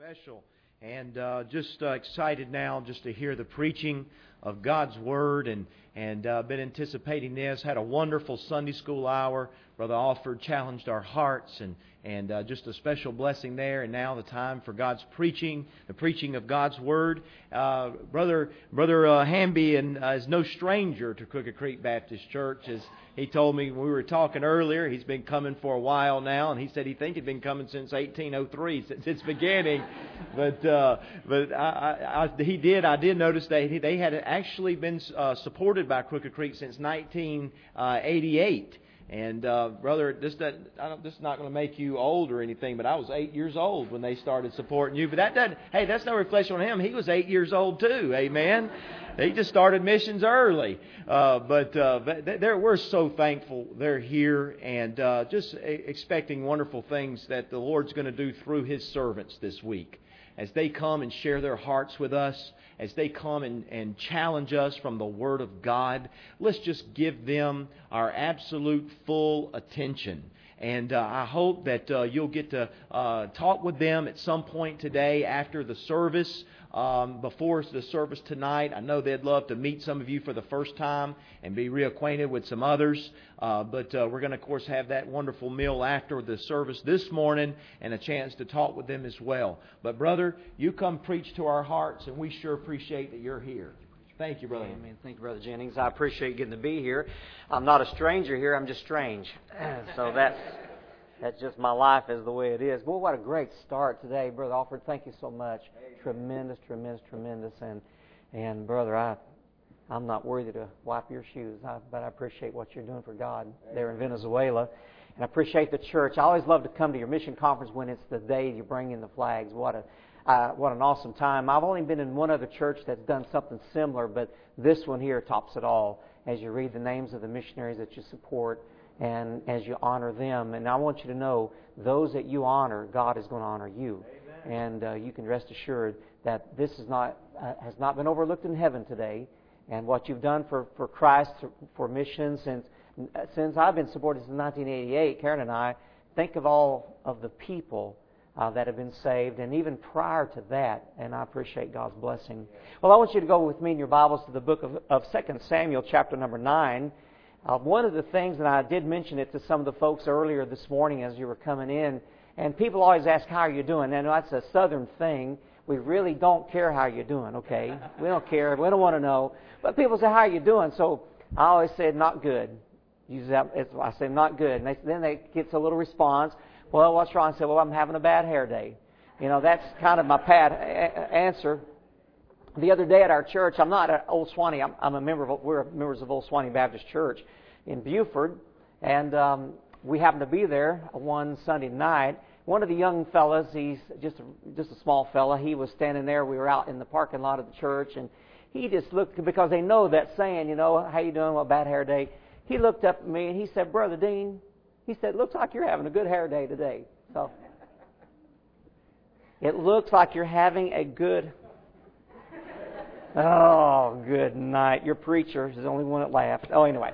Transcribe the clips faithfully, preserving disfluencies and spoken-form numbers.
Special. And uh, just uh, excited now just to hear the preaching of God's Word, and and uh, been anticipating this. Had a wonderful Sunday school hour. Brother Alford challenged our hearts, and and uh, just a special blessing there. And now the time for God's preaching, the preaching of God's Word. Uh, brother Brother uh, Hamby and, uh, is no stranger to Crooked Creek Baptist Church. As he told me when we were talking earlier, he's been coming for a while now, and he said he think he'd been coming since eighteen oh three, since its beginning. But uh, but I, I, he did. I did notice that he, they had actually been uh, supported by Crooked Creek since nineteen eighty-eight. And uh, brother, this doesn't, I don't, this is not going to make you old or anything, but I was eight years old when they started supporting you. But that doesn't. Hey, that's no reflection on him. He was eight years old too. Amen. They just started missions early, uh, but uh, they're, we're so thankful they're here, and uh, just expecting wonderful things that the Lord's going to do through His servants this week. As they come and share their hearts with us, as they come and, and challenge us from the Word of God, let's just give them our absolute full attention. And uh, I hope that uh, you'll get to uh, talk with them at some point today after the service, um, before the service tonight. I know they'd love to meet some of you for the first time and be reacquainted with some others. Uh, but uh, we're going to, of course, have that wonderful meal after the service this morning and a chance to talk with them as well. But, brother, you come preach to our hearts, and we sure appreciate that you're here. Thank you, brother. Amen. Thank you, Brother Jennings. I appreciate getting to be here. I'm not a stranger here. I'm just strange. So that's that's just my life is the way it is. Boy, what a great start today, Brother Alford. Thank you so much. Tremendous, tremendous, tremendous. And, and brother, I... I'm not worthy to wipe your shoes, but I appreciate what you're doing for God there in Venezuela. And I appreciate the church. I always love to come to your mission conference when it's the day you bring in the flags. What a uh, what an awesome time. I've only been in one other church that's done something similar, but this one here tops it all as you read the names of the missionaries that you support and as you honor them. And I want you to know, those that you honor, God is going to honor you. Amen. And uh, you can rest assured that this is not uh, has not been overlooked in heaven today. And what you've done for, for Christ, for missions, since since I've been supported since nineteen eighty-eight, Karen and I, think of all of the people uh, that have been saved, and even prior to that, and I appreciate God's blessing. Well, I want you to go with me in your Bibles to the book of, of Second Samuel, chapter number nine. Uh, one of the things, and I did mention it to some of the folks earlier this morning as you were coming in, and people always ask, how are you doing? And that's a southern thing. We really don't care how you're doing, okay? We don't care. We don't want to know. But people say, how are you doing? So I always said, not good. Use that, I say, not good. And they, then they get a little response. Well, what's wrong? I say, well, I'm having a bad hair day. You know, that's kind of my pat answer. The other day at our church, I'm not at Old Swanee. I'm, I'm a member of, we're members of Old Swanee Baptist Church in Buford. And um, we happened to be there one Sunday night. One of the young fellas, he's just a, just a small fella, he was standing there. We were out in the parking lot of the church, and he just looked, because they know that saying, you know, how you doing, what bad hair day. He looked up at me and he said, Brother Dean, he said, looks like you're having a good hair day today. So, it looks like you're having a good... Oh, good night. Your preacher is the only one that laughed. Oh, anyway.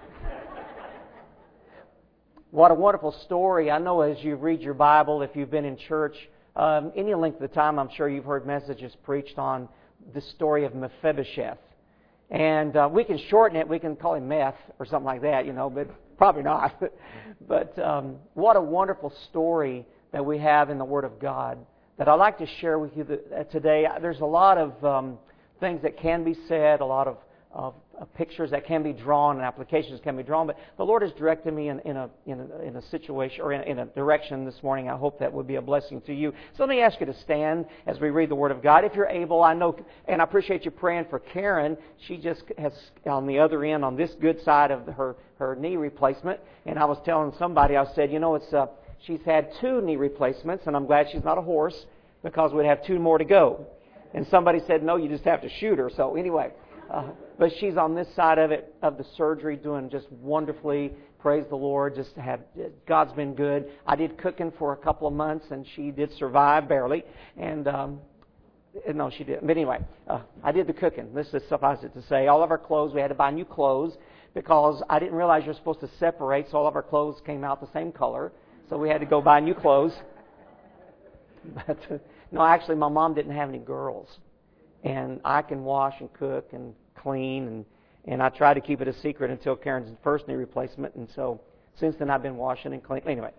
What a wonderful story. I know as you read your Bible, if you've been in church, um, any length of time, I'm sure you've heard messages preached on the story of Mephibosheth. And uh, we can shorten it. We can call him Meth or something like that, you know, but probably not. But um, what a wonderful story that we have in the Word of God that I'd like to share with you today. There's a lot of um, things that can be said, a lot of Of, of pictures that can be drawn and applications can be drawn, but the Lord has directed me in, in a in a in a situation or in, in a direction this morning. I hope that would be a blessing to you. So let me ask you to stand as we read the Word of God, if you're able. I know, and I appreciate you praying for Karen. She just has on the other end, on this good side of her her knee replacement. And I was telling somebody, I said, you know, it's uh, she's had two knee replacements, and I'm glad she's not a horse because we'd have two more to go. And somebody said, no, you just have to shoot her. So anyway. Uh, but she's on this side of it, of the surgery, doing just wonderfully. Praise the Lord. Just had God's been good. I did cooking for a couple of months, and she did survive barely. And um, no, she didn't. But anyway, uh, I did the cooking. This is suffice it to say. All of our clothes, we had to buy new clothes because I didn't realize you're supposed to separate. So all of our clothes came out the same color. So we had to go buy new clothes. But uh, No, actually, my mom didn't have any girls. And I can wash and cook and clean, and, and I tried to keep it a secret until Karen's first knee replacement, and so since then I've been washing and cleaning. Anyway,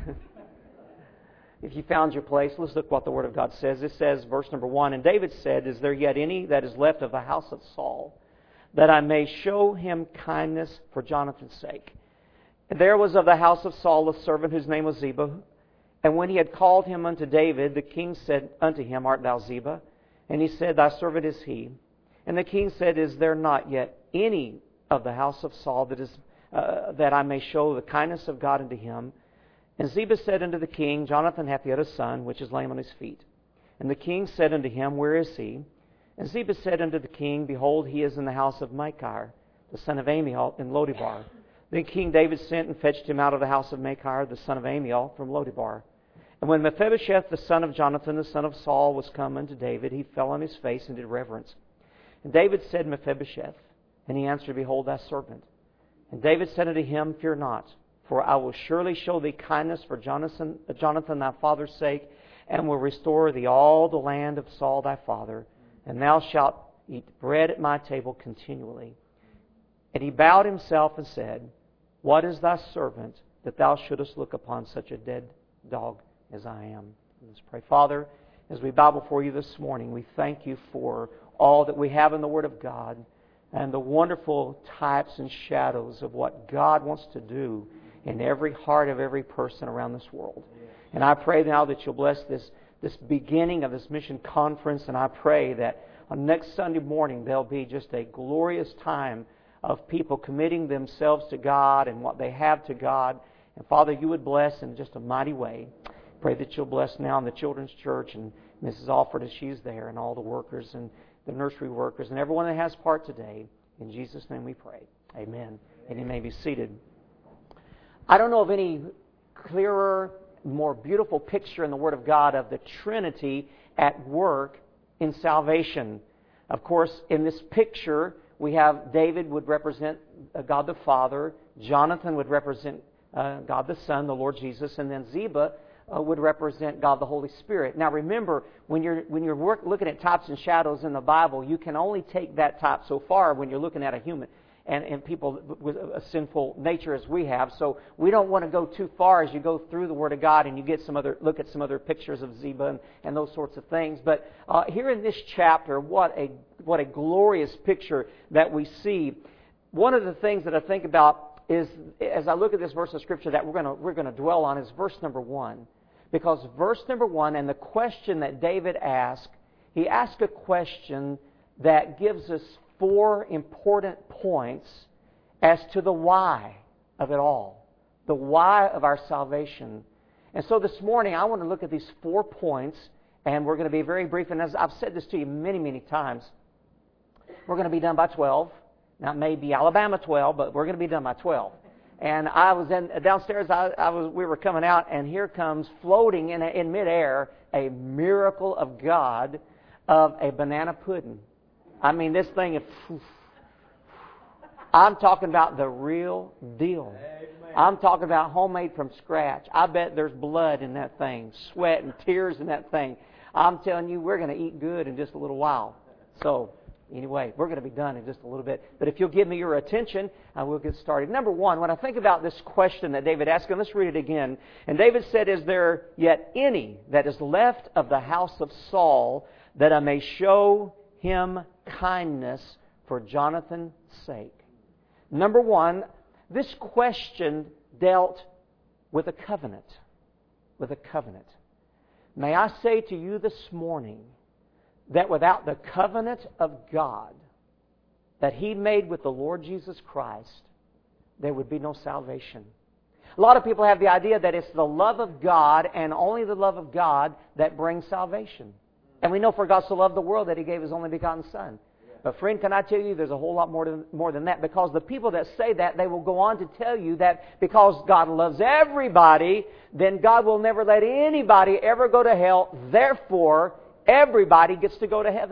if you found your place, let's look what the Word of God says. It says, verse number one, And David said, Is there yet any that is left of the house of Saul, that I may show him kindness for Jonathan's sake? And there was of the house of Saul a servant whose name was Ziba. And when he had called him unto David, the king said unto him, Art thou Ziba? And he said, Thy servant is he. And the king said, Is there not yet any of the house of Saul that is uh, that I may show the kindness of God unto him? And Ziba said unto the king, Jonathan hath yet a son, which is lame on his feet. And the king said unto him, Where is he? And Ziba said unto the king, Behold, he is in the house of Machir, the son of Amiel, in Lodebar. Then King David sent and fetched him out of the house of Machir, the son of Amiel, from Lodebar. And when Mephibosheth, the son of Jonathan, the son of Saul, was come unto David, he fell on his face and did reverence. And David said, Mephibosheth. And he answered, Behold, thy servant. And David said unto him, Fear not, for I will surely show thee kindness for Jonathan, Jonathan thy father's sake, and will restore thee all the land of Saul thy father, and thou shalt eat bread at my table continually. And he bowed himself and said, What is thy servant, that thou shouldest look upon such a dead dog as I am? Let's pray. Father, as we bow before you this morning, we thank you for all that we have in the Word of God and the wonderful types and shadows of what God wants to do in every heart of every person around this world. And I pray now that you'll bless this, this beginning of this mission conference, and I pray that on next Sunday morning there'll be just a glorious time of people committing themselves to God and what they have to God. And Father, you would bless in just a mighty way. Pray that you'll bless now in the children's church and Missus Alford as she's there, and all the workers and the nursery workers and everyone that has part today. In Jesus' name we pray. Amen. And you may be seated. I don't know of any clearer, more beautiful picture in the Word of God of the Trinity at work in salvation. Of course, in this picture, we have David would represent God the Father, Jonathan would represent uh, God the Son, the Lord Jesus, and then Ziba uh, would represent God the Holy Spirit. Now remember, when you're when you're work, looking at types and shadows in the Bible, you can only take that type so far when you're looking at a human and, and people with a sinful nature as we have. So we don't want to go too far as you go through the Word of God and you get some other look at some other pictures of Ziba and, and those sorts of things. But uh, here in this chapter, what a what a glorious picture that we see. One of the things that I think about is, as I look at this verse of Scripture that we're going to we're going to dwell on, is verse number one. Because verse number one and the question that David asked, he asked a question that gives us four important points as to the why of it all. The why of our salvation. And so this morning I want to look at these four points, and we're going to be very brief. And as I've said this to you many, many times, we're going to be done by twelve. Now it may be Alabama twelve, but we're going to be done by twelve. And I was in downstairs. I, I was. We were coming out, and here comes floating in in midair a miracle of God of a banana pudding. I mean, this thing is. I'm talking about the real deal. Amen. I'm talking about homemade from scratch. I bet there's blood in that thing, sweat and tears in that thing. I'm telling you, we're going to eat good in just a little while. So. Anyway, we're going to be done in just a little bit. But if you'll give me your attention, I will get started. Number one, when I think about this question that David asked, and let's read it again. And David said, Is there yet any that is left of the house of Saul, that I may show him kindness for Jonathan's sake? Number one, this question dealt with a covenant. With a covenant. May I say to you this morning, that without the covenant of God that He made with the Lord Jesus Christ, there would be no salvation. A lot of people have the idea that it's the love of God and only the love of God that brings salvation. And we know for God so loved the world that He gave His only begotten Son. But friend, can I tell you, there's a whole lot more, to, more than that. Because the people that say that, they will go on to tell you that because God loves everybody, then God will never let anybody ever go to hell. Therefore, everybody gets to go to heaven.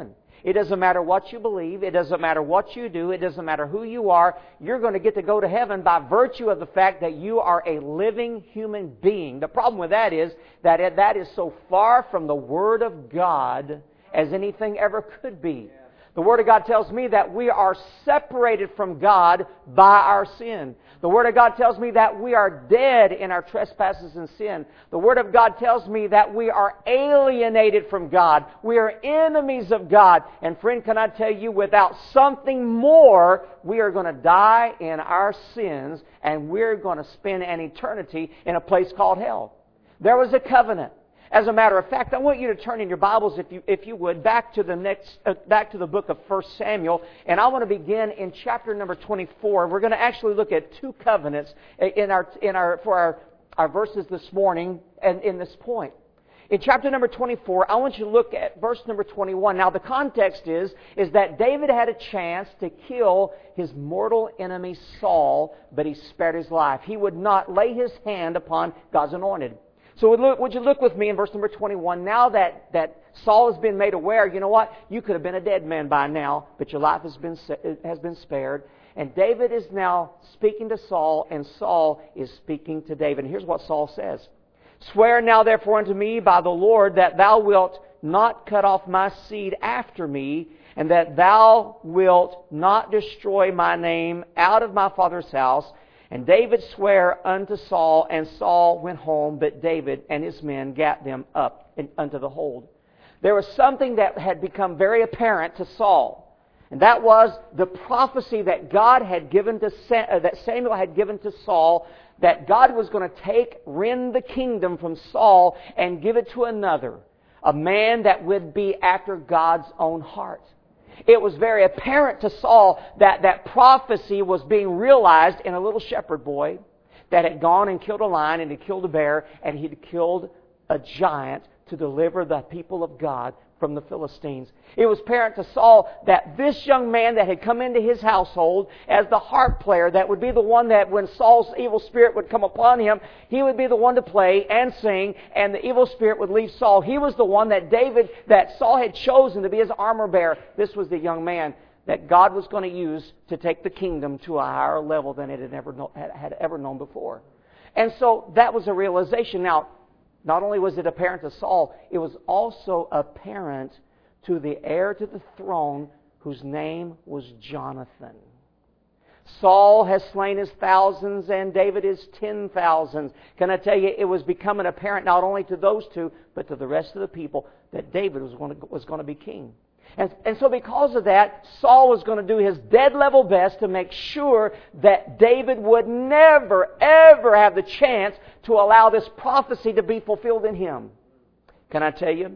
It doesn't matter what you believe. It doesn't matter what you do. It doesn't matter who you are. You're going to get to go to heaven by virtue of the fact that you are a living human being. The problem with that is that it, that is so far from the Word of God as anything ever could be. The Word of God tells me that we are separated from God by our sin. The Word of God tells me that we are dead in our trespasses and sin. The Word of God tells me that we are alienated from God. We are enemies of God. And friend, can I tell you, without something more, we are going to die in our sins and we're going to spend an eternity in a place called hell. There was a covenant. As a matter of fact, I want you to turn in your Bibles, if you if you would, back to the next uh, back to the book of First Samuel, and I want to begin in chapter number twenty-four. We're going to actually look at two covenants in our in our for our, our verses this morning and in this point. In chapter number twenty-four, I want you to look at verse number twenty-one. Now, the context is is that David had a chance to kill his mortal enemy Saul, but he spared his life. He would not lay his hand upon God's anointed. So would you look with me in verse number twenty-one? Now that, that Saul has been made aware, you know what? You could have been a dead man by now, but your life has been has been spared. And David is now speaking to Saul, and Saul is speaking to David. And here's what Saul says. Swear now therefore unto me by the Lord that thou wilt not cut off my seed after me, and that thou wilt not destroy my name out of my father's house. And David sware unto Saul, and Saul went home, but David and his men gat them up in, unto the hold. There was something that had become very apparent to Saul, and that was the prophecy that God had given to uh, that Samuel had given to Saul, that God was going to take, rend the kingdom from Saul and give it to another, a man that would be after God's own heart. It was very apparent to Saul that that prophecy was being realized in a little shepherd boy that had gone and killed a lion and had killed a bear and he'd killed a giant to deliver the people of God from the Philistines. It was apparent to Saul that this young man that had come into his household as the harp player, that would be the one that when Saul's evil spirit would come upon him, he would be the one to play and sing, and the evil spirit would leave Saul. He was the one that David, that Saul had chosen to be his armor bearer. This was the young man that God was going to use to take the kingdom to a higher level than it had ever, know, had, had ever known before. And so that was a realization. Now, not only was it apparent to Saul, it was also apparent to the heir to the throne whose name was Jonathan. Saul has slain his thousands and David his ten thousands. Can I tell you, it was becoming apparent not only to those two, but to the rest of the people that David was going to, was going to be king. And, and so because of that, Saul was going to do his dead level best to make sure that David would never, ever have the chance to allow this prophecy to be fulfilled in him. Can I tell you?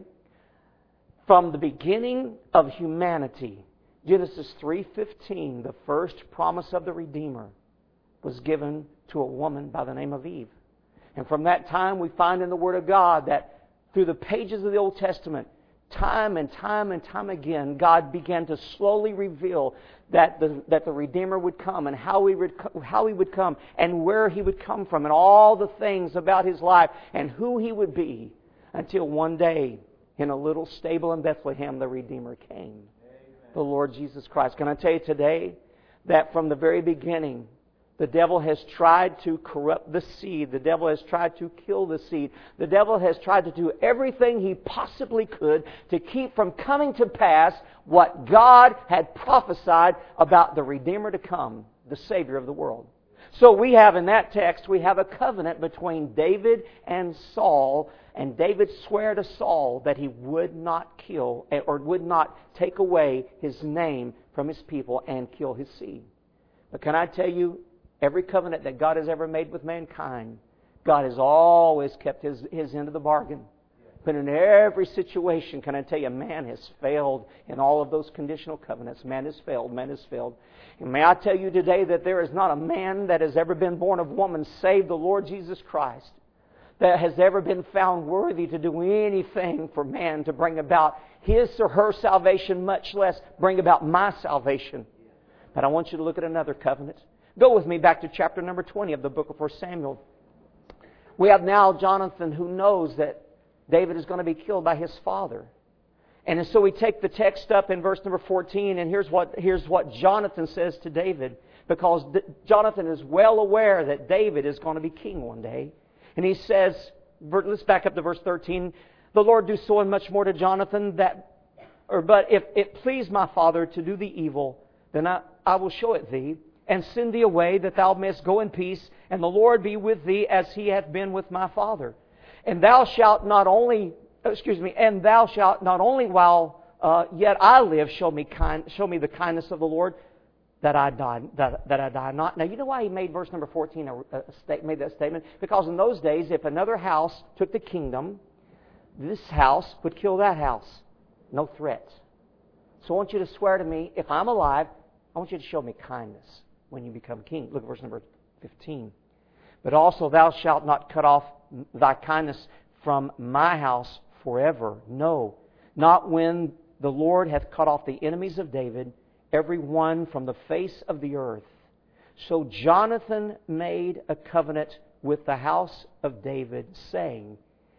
From the beginning of humanity, Genesis three fifteen, the first promise of the Redeemer was given to a woman by the name of Eve. And from that time we find in the Word of God that through the pages of the Old Testament, time and time and time again, God began to slowly reveal that the, that the Redeemer would come and how he would, how he would come and where He would come from and all the things about His life and who He would be, until one day in a little stable in Bethlehem the Redeemer came. Amen. The Lord Jesus Christ. Can I tell you today that from the very beginning, the devil has tried to corrupt the seed. The devil has tried to kill the seed. The devil has tried to do everything he possibly could to keep from coming to pass what God had prophesied about the Redeemer to come, the Savior of the world. So we have in that text, we have a covenant between David and Saul, and David swore to Saul that he would not kill or would not take away his name from his people and kill his seed. But can I tell you, every covenant that God has ever made with mankind, God has always kept His, his end of the bargain. But in every situation, can I tell you, man has failed in all of those conditional covenants. Man has failed. Man has failed. And may I tell you today that there is not a man that has ever been born of woman save the Lord Jesus Christ that has ever been found worthy to do anything for man to bring about his or her salvation, much less bring about my salvation. But I want you to look at another covenant. Go with me back to chapter number twenty of the book of First Samuel. We have now Jonathan who knows that David is going to be killed by his father. And so we take the text up in verse number fourteen, and here's what, here's what Jonathan says to David. Because D- Jonathan is well aware that David is going to be king one day. And he says, let's back up to verse thirteen. The Lord do so and much more to Jonathan that, or but if it please my father to do thee evil, then I, I will show it thee, and send thee away that thou mayest go in peace, and the Lord be with thee as He hath been with my father. And thou shalt not only, excuse me, and thou shalt not only while uh, yet I live show me kind, show me the kindness of the Lord, that I die, that, that I die not. Now, you know why he made verse number fourteen a, a state, made that statement? Because in those days, if another house took the kingdom, this house would kill that house. No threat. So I want you to swear to me, if I'm alive, I want you to show me kindness when you become king. Look at verse number fifteen. But also thou shalt not cut off thy kindness from my house forever. No, not when the Lord hath cut off the enemies of David, every one from the face of the earth. So Jonathan made a covenant with the house of David, saying,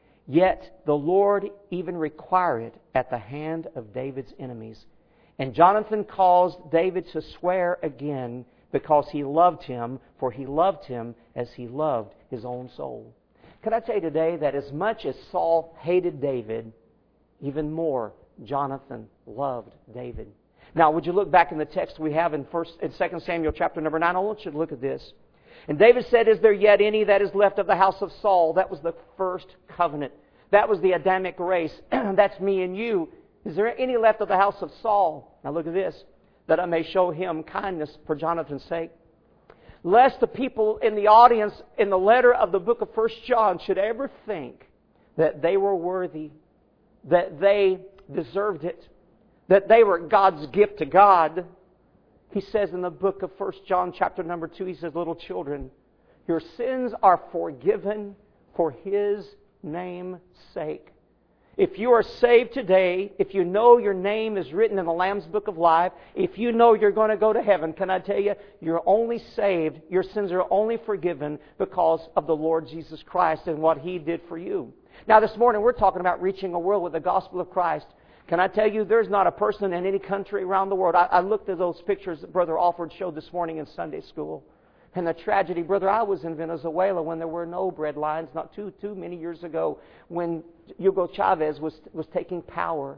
Yet the Lord even require it at the hand of David's enemies. And Jonathan caused David to swear again, because he loved him, for he loved him as he loved his own soul. Can I tell you today that as much as Saul hated David, even more Jonathan loved David. Now, would you look back in the text we have in first in Second Samuel chapter number nine? I want you to look at this. And David said, Is there yet any that is left of the house of Saul? That was the first covenant. That was the Adamic race. That's me and you. Is there any left of the house of Saul? Now look at this. That I may show him kindness for Jonathan's sake. Lest the people in the audience in the letter of the book of First John should ever think that they were worthy, that they deserved it, that they were God's gift to God. He says in the book of First John chapter number two, he says, Little children, your sins are forgiven for His name's sake. If you are saved today, if you know your name is written in the Lamb's Book of Life, if you know you're going to go to heaven, can I tell you, you're only saved, your sins are only forgiven because of the Lord Jesus Christ and what He did for you. Now this morning we're talking about reaching a world with the gospel of Christ. Can I tell you, there's not a person in any country around the world. I, I looked at those pictures that Brother Alford showed this morning in Sunday school. And the tragedy, brother, I was in Venezuela when there were no bread lines, not too too many years ago, when Hugo Chavez was was taking power.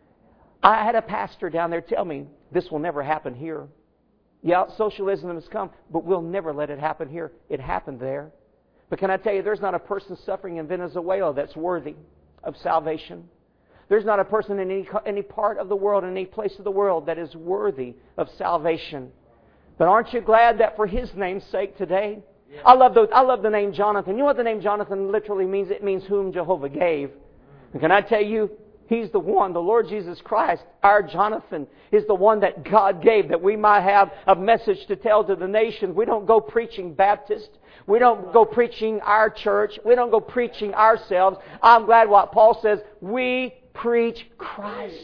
I had a pastor down there tell me, this will never happen here. Yeah, socialism has come, but we'll never let it happen here. It happened there. But can I tell you, there's not a person suffering in Venezuela that's worthy of salvation. There's not a person in any any part of the world, in any place of the world, that is worthy of salvation. But aren't you glad that for His name's sake today? Yeah. I love the I love the name Jonathan. You know what the name Jonathan literally means? It means whom Jehovah gave. And can I tell you, He's the one, the Lord Jesus Christ, our Jonathan, is the one that God gave that we might have a message to tell to the nations. We don't go preaching Baptist. We don't go preaching our church. We don't go preaching ourselves. I'm glad what Paul says, we preach Christ.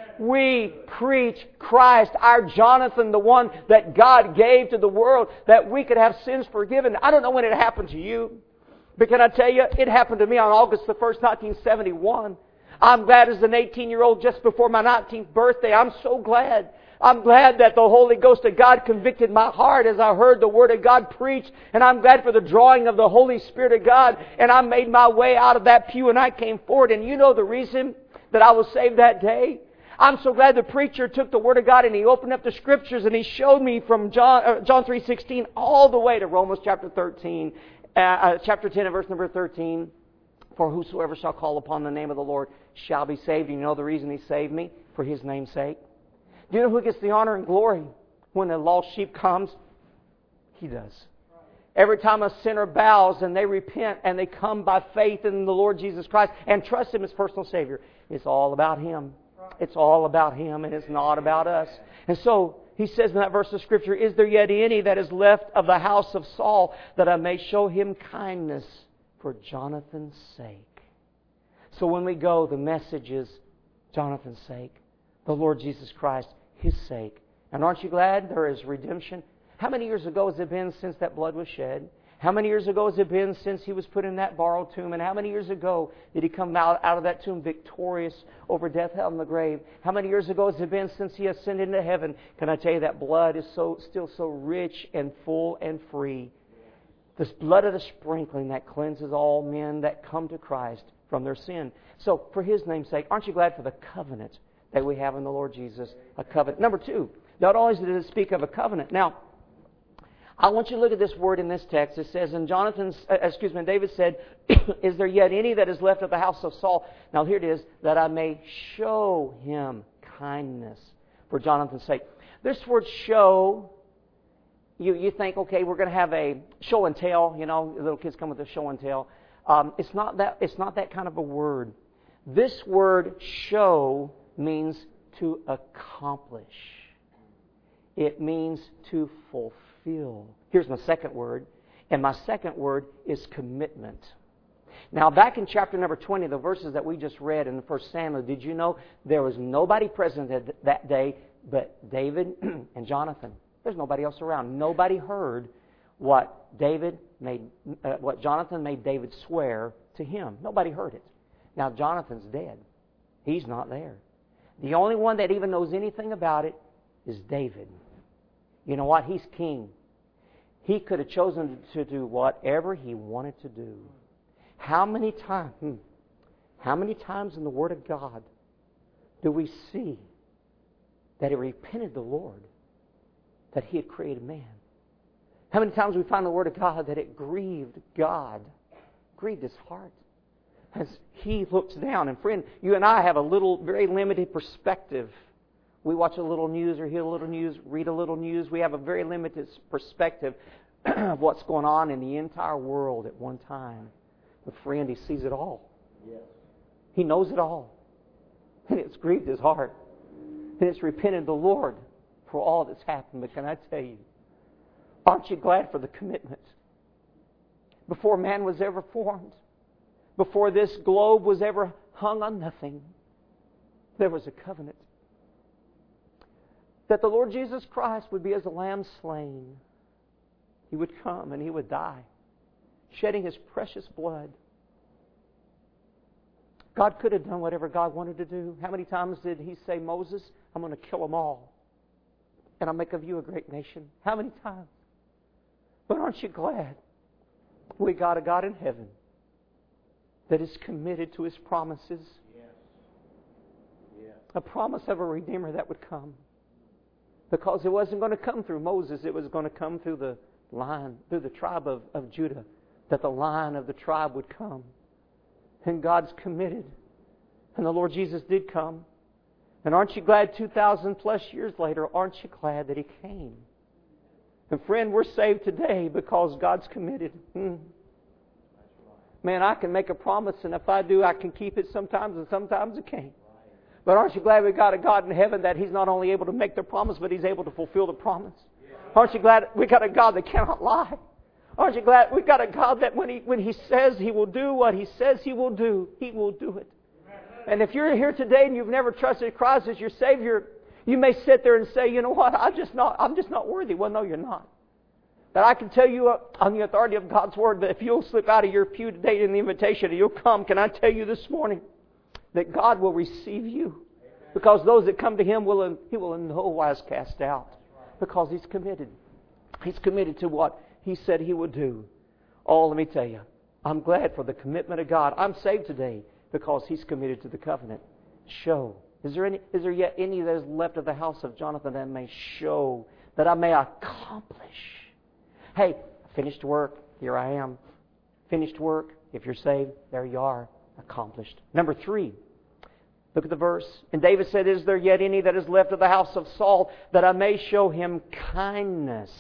We preach Christ, our Jonathan, the one that God gave to the world that we could have sins forgiven. I don't know when it happened to you, but can I tell you, it happened to me on August the first, nineteen seventy-one. I'm glad as an eighteen-year-old just before my nineteenth birthday. I'm so glad. I'm glad that the Holy Ghost of God convicted my heart as I heard the Word of God preached. And I'm glad for the drawing of the Holy Spirit of God. And I made my way out of that pew and I came forward. And you know the reason that I was saved that day? I'm so glad the preacher took the Word of God and he opened up the Scriptures and he showed me from John uh, John three sixteen all the way to Romans chapter thirteen, uh, uh, chapter ten and verse number thirteen. For whosoever shall call upon the name of the Lord shall be saved. And you know the reason He saved me? For His name's sake. Do you know who gets the honor and glory when the lost sheep comes? He does. Every time a sinner bows and they repent and they come by faith in the Lord Jesus Christ and trust Him as personal Savior, it's all about Him. It's all about Him and it's not about us. And so he says in that verse of Scripture, Is there yet any that is left of the house of Saul, that I may show him kindness for Jonathan's sake? So when we go, the message is Jonathan's sake, the Lord Jesus Christ, His sake. And aren't you glad there is redemption? How many years ago has it been since that blood was shed? How many years ago has it been since He was put in that borrowed tomb? And how many years ago did He come out, out of that tomb victorious over death, hell, and the grave? How many years ago has it been since He ascended into heaven? Can I tell you that blood is so still so rich and full and free? This blood of the sprinkling that cleanses all men that come to Christ from their sin. So, for His name's sake, aren't you glad for the covenant that we have in the Lord Jesus? A covenant. Number two, not only did it speak of a covenant. Now, I want you to look at this word in this text. It says, and Jonathan, uh, excuse me, David said, is there yet any that is left of the house of Saul? Now here it is, that I may show him kindness for Jonathan's sake. This word show, you, you think, okay, we're going to have a show and tell. You know, little kids come with a show and tell. Um, it's not that. It's not that kind of a word. This word show means to accomplish. It means to fulfill. Here's my second word. And my second word is commitment. Now, back in chapter number twenty, the verses that we just read in the First Samuel, did you know there was nobody present that, that day but David and Jonathan? There's nobody else around. Nobody heard what David made, uh, what Jonathan made David swear to him. Nobody heard it. Now, Jonathan's dead. He's not there. The only one that even knows anything about it is David. You know what? He's king. He could have chosen to do whatever he wanted to do. How many times, hmm, how many times in the Word of God do we see that it repented the Lord that He had created man? How many times we find in the Word of God that it grieved God, grieved His heart as He looks down? And friend, you and I have a little, very limited perspective. We watch a little news or hear a little news, read a little news. We have a very limited perspective of what's going on in the entire world at one time. But friend, He sees it all. Yes. He knows it all. And it's grieved His heart. And it's repented the Lord for all that's happened. But can I tell you, aren't you glad for the commitment? Before man was ever formed, before this globe was ever hung on nothing, there was a covenant. That the Lord Jesus Christ would be as a lamb slain. He would come and He would die, shedding His precious blood. God could have done whatever God wanted to do. How many times did He say, Moses, I'm going to kill them all, and I'll make of you a great nation? How many times? But aren't you glad we got a God in heaven that is committed to His promises? Yes. Yes. A promise of a Redeemer that would come. Because it wasn't going to come through Moses, it was going to come through the line, through the tribe of, of Judah, that the line of the tribe would come. And God's committed. And the Lord Jesus did come. And aren't you glad two thousand plus years later, aren't you glad that He came? And friend, we're saved today because God's committed. Hmm. Man, I can make a promise, and if I do, I can keep it sometimes, and sometimes I can't. But aren't you glad we got a God in heaven that He's not only able to make the promise, but He's able to fulfill the promise? Aren't you glad we got a God that cannot lie? Aren't you glad we got a God that when He when He says He will do what He says He will do, He will do it? And if you're here today and you've never trusted Christ as your Savior, you may sit there and say, you know what, I'm just not, I'm just not worthy. Well, no, you're not. But I can tell you on the authority of God's Word that if you'll slip out of your pew today in the invitation and you'll come, can I tell you this morning that God will receive you? Because those that come to Him, will He will in no wise cast out. Because He's committed. He's committed to what He said He would do. Oh, let me tell you, I'm glad for the commitment of God. I'm saved today because He's committed to the covenant. Show. Is there any? Is there yet any that is left of the house of Jonathan that may show, that I may accomplish? Hey, finished work. Here I am. Finished work. If you're saved, there you are. Accomplished. Number three. Look at the verse. And David said, is there yet any that is left of the house of Saul, that I may show him kindness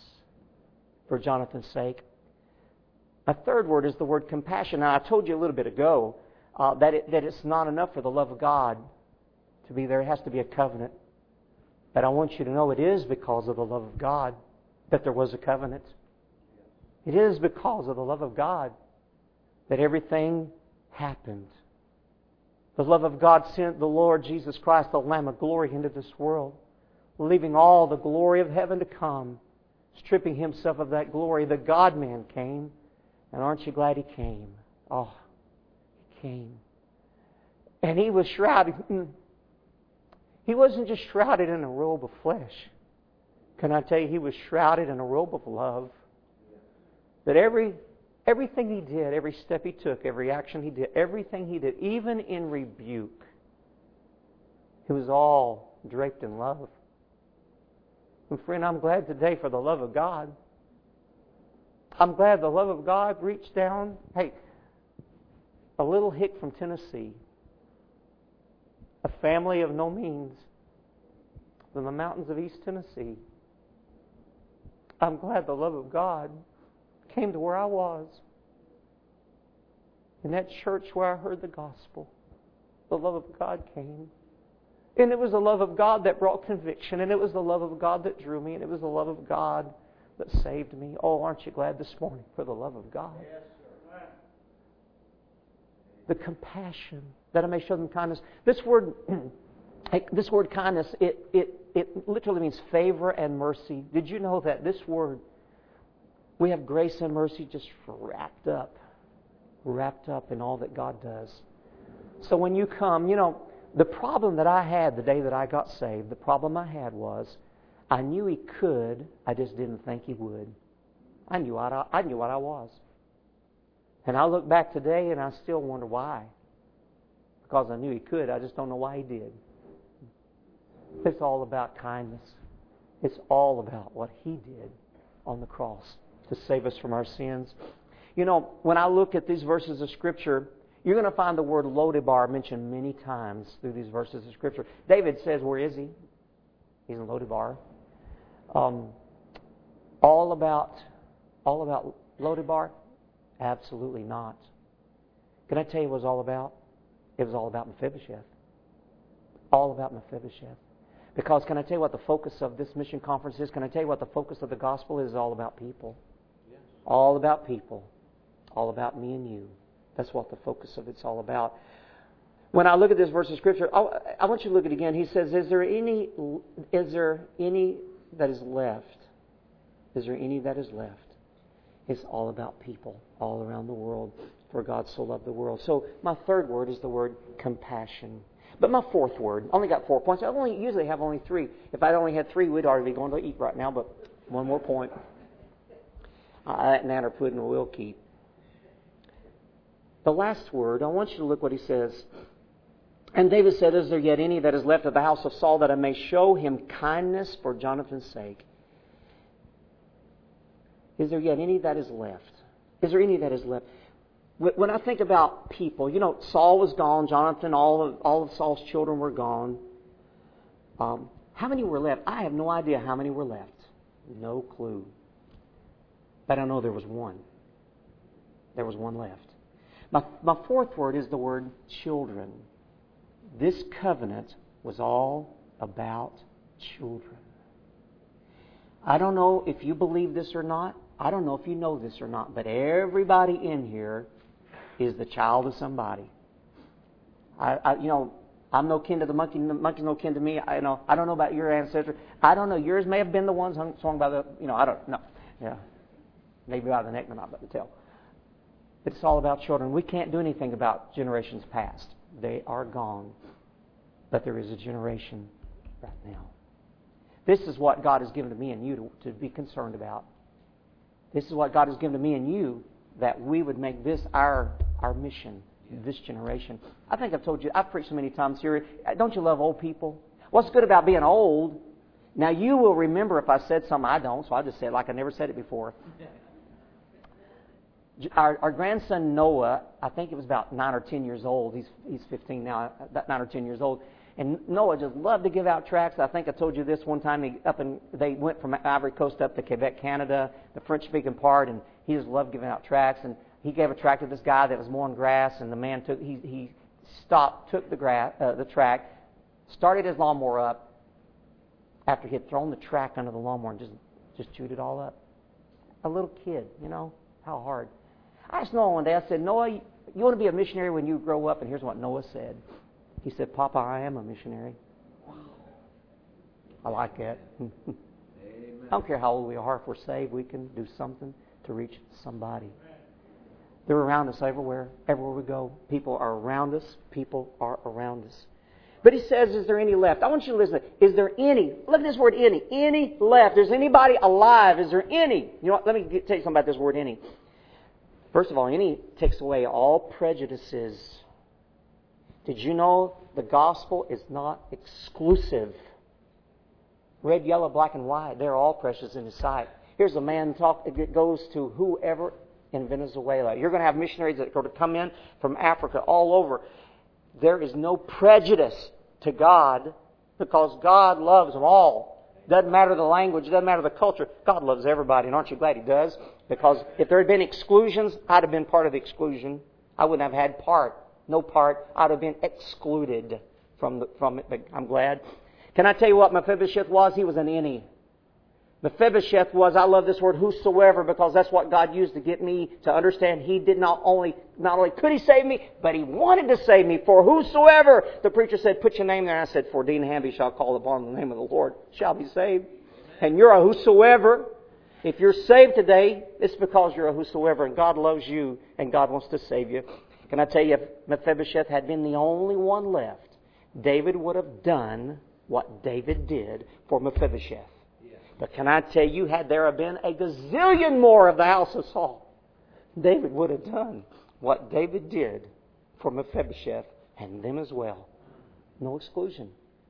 for Jonathan's sake? A third word is the word compassion. Now, I told you a little bit ago uh, that, it, that it's not enough for the love of God to be there. It has to be a covenant. But I want you to know it is because of the love of God that there was a covenant. It is because of the love of God that everything happened. The love of God sent the Lord Jesus Christ, the Lamb of glory, into this world, leaving all the glory of heaven to come stripping Himself of that glory. The God-man came. And aren't you glad He came? Oh, He came. And He was shrouded. He wasn't just shrouded in a robe of flesh. Can I tell you, He was shrouded in a robe of love. That every everything He did, every step He took, every action He did, everything He did, even in rebuke, it was all draped in love. And friend, I'm glad today for the love of God. I'm glad the love of God reached down. Hey, a little hick from Tennessee, a family of no means, from the mountains of East Tennessee. I'm glad the love of God came to where I was. In that church where I heard the gospel, the love of God came. And it was the love of God that brought conviction, and it was the love of God that drew me, and it was the love of God that saved me. Oh, aren't you glad this morning for the love of God? Yes, sir. The compassion, that I may show them kindness. This word, this word kindness, it, it, it literally means favor and mercy. Did you know that this word, we have grace and mercy just wrapped up, wrapped up in all that God does. So when you come, you know, the problem that I had the day that I got saved, the problem I had was, I knew He could, I just didn't think He would. I knew what I, I knew what I was. And I look back today and I still wonder why. Because I knew He could, I just don't know why He did. It's all about kindness. It's all about what He did on the cross to save us from our sins. You know, when I look at these verses of Scripture, you're going to find the word Lodebar mentioned many times through these verses of Scripture. David says, where is he? He's in Lodebar. Um, all about, all about Lodebar? Absolutely not. Can I tell you what it was all about? It was all about Mephibosheth. All about Mephibosheth. Because can I tell you what the focus of this mission conference is? Can I tell you what the focus of the gospel is? It's all about people. Yes. All about people. All about me and you. That's what the focus of it's all about. When I look at this verse of Scripture, I, I want you to look at it again. He says, is there any, is there any that is left? Is there any that is left? It's all about people all around the world, for God so loved the world. So my third word is the word compassion. But my fourth word, I only got four points. I only usually have only three. If I'd only had three, we'd already be going to eat right now, but one more point. Uh, that nanner pudding will keep. The last word, I want you to look what he says. And David said, is there yet any that is left of the house of Saul, that I may show him kindness for Jonathan's sake? Is there yet any that is left? Is there any that is left? When I think about people, you know, Saul was gone, Jonathan, all of, all of Saul's children were gone. Um, how many were left? I have no idea how many were left. No clue. But I know there was one. There was one left. My, my fourth word is the word children. This covenant was all about children. I don't know if you believe this or not. I don't know if you know this or not. But everybody in here is the child of somebody. I, I you know, I'm no kin to the monkey. The monkey's no kin to me. I you know. I don't know about your ancestors. I don't know. Yours may have been the ones hung, swung by the. You know. I don't know. Yeah. Maybe by the neck, but not by the tail. It's all about children. We can't do anything about generations past. They are gone. But there is a generation right now. This is what God has given to me and you to, to be concerned about. This is what God has given to me and you, that we would make this our our mission, this generation. I think I've told you, I've preached so many times here. Don't you love old people? What's good about being old? Now you will remember if I said something I don't, so I just say it like I never said it before. Our, our grandson Noah, I think it was about nine or ten years old. He's he's fifteen now, about nine or ten years old. And Noah just loved to give out tracts. I think I told you this one time. He up in, they went from Ivory Coast up to Quebec, Canada, the French-speaking part, and he just loved giving out tracts. And he gave a tract to this guy that was mowing grass, and the man took he he stopped, took the grass, uh, the tract, started his lawnmower up after he had thrown the tract under the lawnmower and just just chewed it all up. A little kid, you know, how hard. I asked Noah one day, I said, Noah, you, you want to be a missionary when you grow up? And here's what Noah said. He said, Papa, I am a missionary. Wow. I like that. Amen. I don't care how old we are. If we're saved, we can do something to reach somebody. They're around us everywhere. Everywhere we go, people are around us. People are around us. But he says, is there any left? I want you to listen. Is there any? Look at this word, any. Any left. Is anybody alive? Is there any? You know what? Let me get, tell you something about this word, any. First of all, any takes away all prejudices. Did you know the gospel is not exclusive? Red, yellow, black, and white, they're all precious in His sight. Here's a man talk that goes to whoever in Venezuela. You're going to have missionaries that are going to come in from Africa all over. There is no prejudice to God because God loves them all. Doesn't matter the language, doesn't matter the culture. God loves everybody, and aren't you glad He does? Because if there had been exclusions, I'd have been part of the exclusion. I wouldn't have had part, no part. I'd have been excluded from the, from it. But I'm glad. Can I tell you what Mephibosheth was? He was an any. Mephibosheth was, I love this word, whosoever, because that's what God used to get me to understand He did not only, not only could He save me, but He wanted to save me. For whosoever, the preacher said, put your name there. And I said, for Dean Hamby shall call upon the name of the Lord, shall be saved. And you're a whosoever. If you're saved today, it's because you're a whosoever, and God loves you, and God wants to save you. Can I tell you, if Mephibosheth had been the only one left, David would have done what David did for Mephibosheth. But can I tell you, had there been a gazillion more of the house of Saul, David would have done what David did for Mephibosheth and them as well. No exclusion.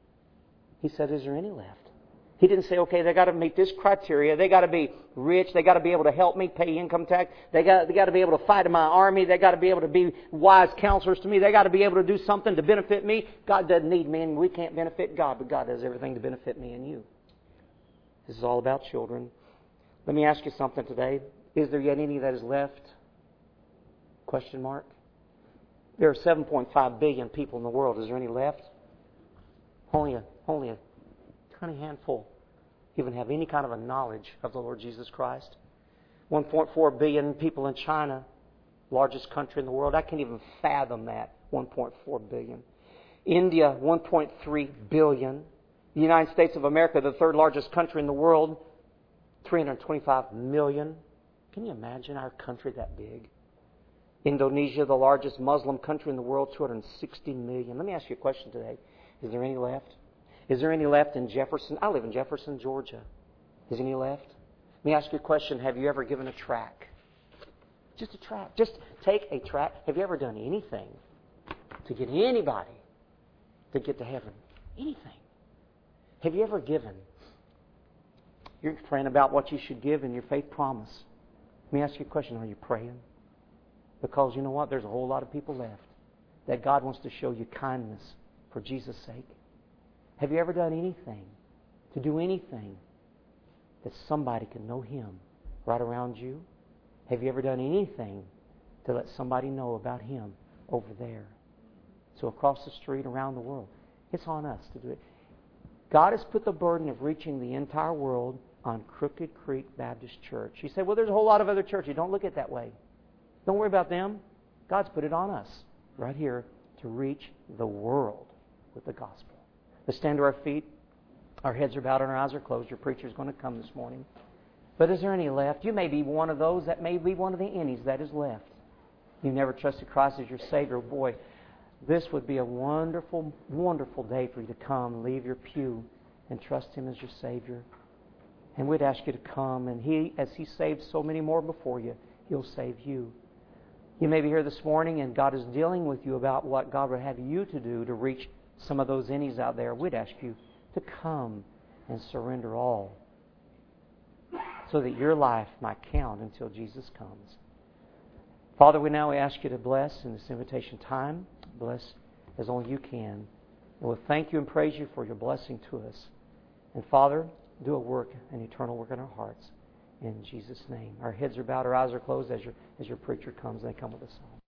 He said, is there any left? He didn't say, okay, they got to meet this criteria. They got to be rich. They got to be able to help me pay income tax. They got, they got to be able to fight in my army. They got to be able to be wise counselors to me. They got to be able to do something to benefit me. God doesn't need me, and we can't benefit God, but God does everything to benefit me and you. This is all about children. Let me ask you something today. Is there yet any that is left? Question mark. There are seven point five billion people in the world. Is there any left? Only a, only a tiny handful even have any kind of a knowledge of the Lord Jesus Christ. one point four billion people in China, largest country in the world. I can't even fathom that. one point four billion. India, one point three billion. The United States of America, the third largest country in the world, three hundred twenty-five million. Can you imagine our country that big? Indonesia, the largest Muslim country in the world, two hundred sixty million. Let me ask you a question today. Is there any left? Is there any left in Jefferson? I live in Jefferson, Georgia. Is any left? Let me ask you a question. Have you ever given a tract? Just a tract. Just take a tract. Have you ever done anything to get anybody to get to heaven? Anything. Have you ever given? You're praying about what you should give in your faith promise. Let me ask you a question. Are you praying? Because you know what? There's a whole lot of people left that God wants to show you kindness for Jesus' sake. Have you ever done anything to do anything that somebody can know Him right around you? Have you ever done anything to let somebody know about Him over there? So across the street, around the world. It's on us to do it. God has put the burden of reaching the entire world on Crooked Creek Baptist Church. You say, well, there's a whole lot of other churches. Don't look at it that way. Don't worry about them. God's put it on us right here to reach the world with the gospel. Let's stand to our feet. Our heads are bowed and our eyes are closed. Your preacher is going to come this morning. But is there any left? You may be one of those. That may be one of the any's that is left. You never trusted Christ as your Savior. Boy, this would be a wonderful, wonderful day for you to come, leave your pew, and trust Him as your Savior. And we'd ask you to come, and He, as He saved so many more before you, He'll save you. You may be here this morning, and God is dealing with you about what God would have you to do to reach some of those innies out there. We'd ask you to come and surrender all so that your life might count until Jesus comes. Father, we now ask you to bless in this invitation time. Bless as only you can. And we'll thank you and praise you for your blessing to us. And Father, do a work, an eternal work in our hearts. In Jesus' name. Our heads are bowed, our eyes are closed as your, as your preacher comes. They come with a song.